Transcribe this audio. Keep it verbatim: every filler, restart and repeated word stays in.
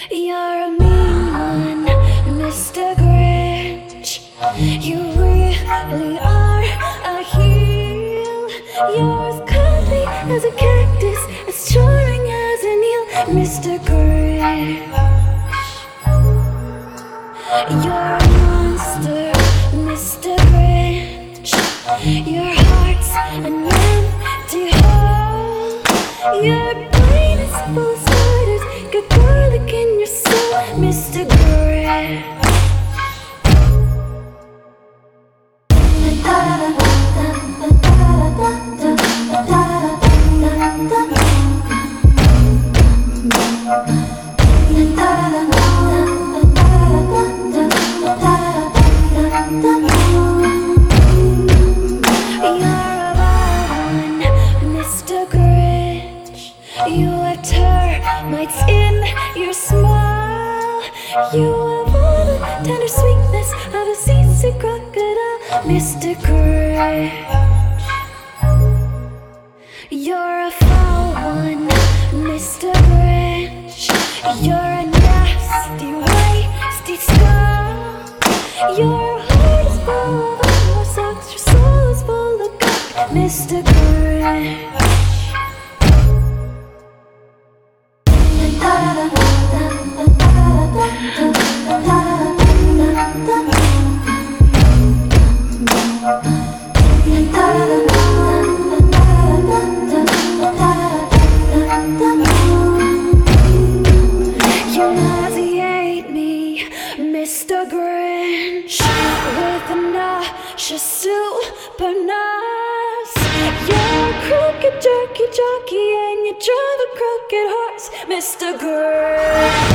You're a mean one, Mister Grinch. You really are a heel. You're as cuddly as a cactus, as charming as an eel, Mister Grinch. You're a monster, Mister Grinch. Your heart's an empty hole. Your brain is full of spiders, got garlic in your soul, Mister Grinch. You have termites in your smile. You have all the tender sweetness of a seasick crocodile, Mister Grinch. You're a foul one, Mister Grinch. You're a nasty, wasty skull. Your heart is full of animal socks. Your soul is full of gunk, Mister Grinch. You nauseate me, Mister Grinch, with a nauseous super nose. You're a crooked jerky jockey and you drive a crooked horse, Mister Grinch.